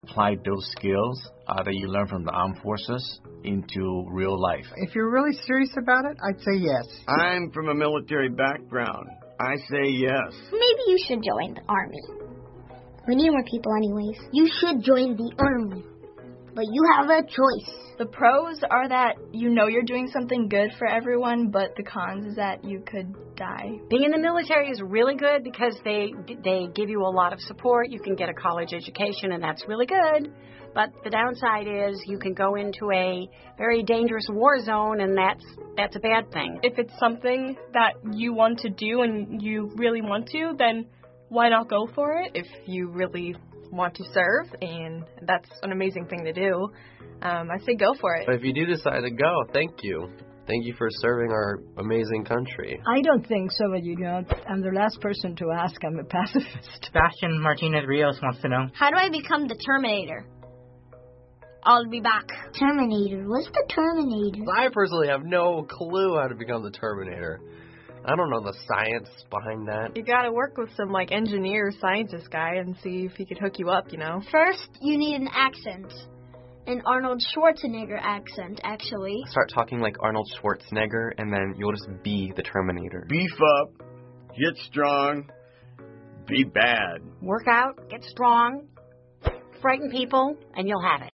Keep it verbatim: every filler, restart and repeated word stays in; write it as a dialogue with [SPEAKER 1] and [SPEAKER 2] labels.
[SPEAKER 1] Apply those skills uh, that you learn from the armed forces into real life.
[SPEAKER 2] If you're really serious about it, I'd say yes.
[SPEAKER 3] I'm from a military background. I say yes.
[SPEAKER 4] Maybe you should join the Army. We need more people anyways. You should join the Army. But you have a choice.
[SPEAKER 5] The pros are that you know you're doing something good for everyone, but the cons is that you could die.
[SPEAKER 6] Being in the military is really good because they they give you a lot of support. You can get a college education, and that's really good. But the downside is you can go into a very dangerous war zone, and that's that's a bad thing.
[SPEAKER 5] If it's something that you want to do and you really want to, then why not go for it?
[SPEAKER 7] If you really want to serve, and that's an amazing thing to do, um, I say go for it.
[SPEAKER 8] But if you do decide to go, thank you. Thank you for serving our amazing country.
[SPEAKER 9] I don't think so, but you know, I'm the last person to ask. I'm a pacifist.
[SPEAKER 10] Sebastian Martinez Rios wants to know,
[SPEAKER 4] how do I become the Terminator? I'll be back. Terminator. What's the Terminator?
[SPEAKER 8] I personally have no clue how to become the Terminator. I don't know the science behind that.
[SPEAKER 7] You gotta work with some, like, engineer, scientist guy and see if he could hook you up, you know?
[SPEAKER 4] First, you need an accent. An Arnold Schwarzenegger accent, actually.
[SPEAKER 11] Start talking like Arnold Schwarzenegger, and then you'll just be the Terminator.
[SPEAKER 3] Beef up, get strong, be bad.
[SPEAKER 6] Work out, get strong, frighten people, and you'll have it.